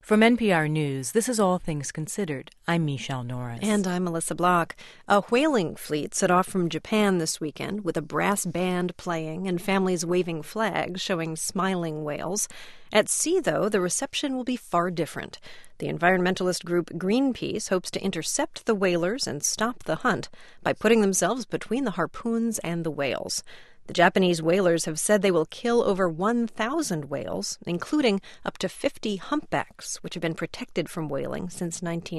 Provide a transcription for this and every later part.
From NPR News, this is All Things Considered. I'm Michelle Norris. And I'm Melissa Block. A whaling fleet set off from Japan this weekend with a brass band playing and families waving flags showing smiling whales. At sea, though, the reception will be far different. The environmentalist group Greenpeace hopes to intercept the whalers and stop the hunt by putting themselves between the harpoons and the whales. The Japanese whalers have said they will kill over 1,000 whales, including up to 50 humpbacks, which have been protected from whaling since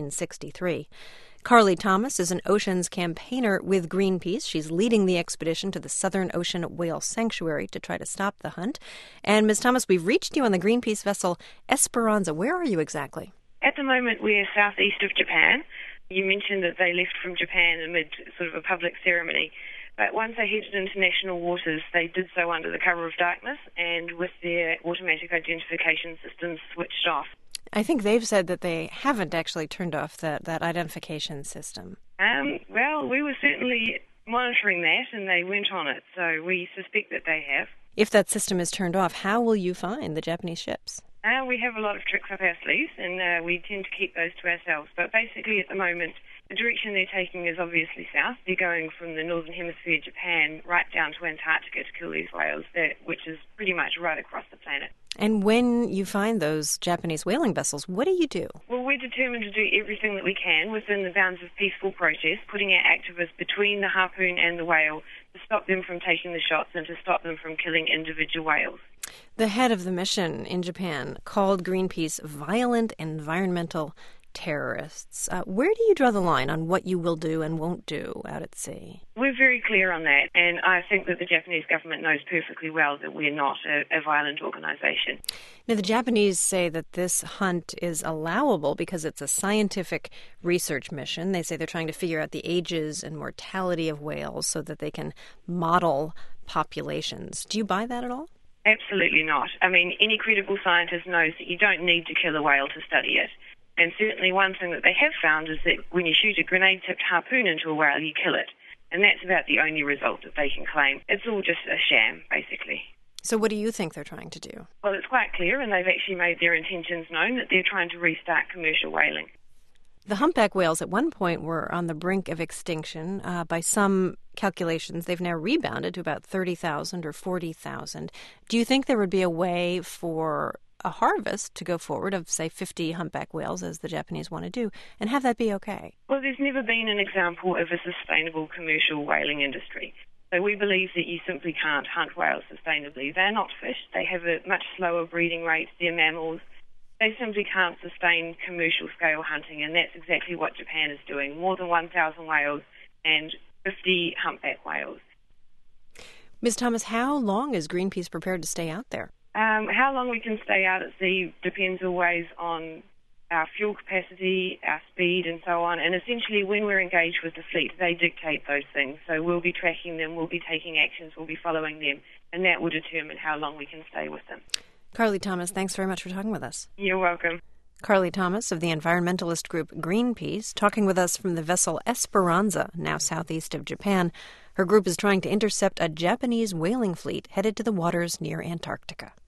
1963. Carly Thomas is an oceans campaigner with Greenpeace. She's leading the expedition to the Southern Ocean Whale Sanctuary to try to stop the hunt. And Ms. Thomas, we've reached you on the Greenpeace vessel Esperanza. Where are you exactly? At the moment, we're southeast of Japan. You mentioned that they left from Japan amid sort of a public ceremony. But once they headed into national waters, they did so under the cover of darkness and with their automatic identification systems switched off. I think they've said that they haven't actually turned off that identification system. Well, we were certainly monitoring that and they went on it, so we suspect that they have. If that system is turned off, how will you find the Japanese ships? We have a lot of tricks up our sleeves and we tend to keep those to ourselves. But basically at the moment, the direction they're taking is obviously south. They're going from the northern hemisphere, Japan, right down to Antarctica to kill these whales, which is pretty much right across the planet. And when you find those Japanese whaling vessels, what do you do? Well, we're determined to do everything that we can within the bounds of peaceful protest, putting our activists between the harpoon and the whale to stop them from taking the shots and to stop them from killing individual whales. The head of the mission in Japan called Greenpeace violent environmental terrorists. Where do you draw the line on what you will do and won't do out at sea? We're very clear on that, and I think that the Japanese government knows perfectly well that we're not a violent organisation. Now, the Japanese say that this hunt is allowable because it's a scientific research mission. They say they're trying to figure out the ages and mortality of whales so that they can model populations. Do you buy that at all? Absolutely not. I mean, any credible scientist knows that you don't need to kill a whale to study it. And certainly one thing that they have found is that when you shoot a grenade-tipped harpoon into a whale, you kill it. And that's about the only result that they can claim. It's all just a sham, basically. So what do you think they're trying to do? Well, it's quite clear, and they've actually made their intentions known, that they're trying to restart commercial whaling. The humpback whales at one point were on the brink of extinction. By some calculations, they've now rebounded to about 30,000 or 40,000. Do you think there would be a way for a harvest to go forward of, say, 50 humpback whales, as the Japanese want to do, and have that be okay? Well, there's never been an example of a sustainable commercial whaling industry. So we believe that you simply can't hunt whales sustainably. They're not fish. They have a much slower breeding rate. They're mammals. They simply can't sustain commercial-scale hunting, and that's exactly what Japan is doing. More than 1,000 whales and 50 humpback whales. Ms. Thomas, how long is Greenpeace prepared to stay out there? How long we can stay out at sea depends always on our fuel capacity, our speed, and so on. And essentially, when we're engaged with the fleet, they dictate those things. So we'll be tracking them, we'll be taking actions, we'll be following them, and that will determine how long we can stay with them. Carly Thomas, thanks very much for talking with us. You're welcome. Carly Thomas of the environmentalist group Greenpeace, talking with us from the vessel Esperanza, now southeast of Japan. Her group is trying to intercept a Japanese whaling fleet headed to the waters near Antarctica.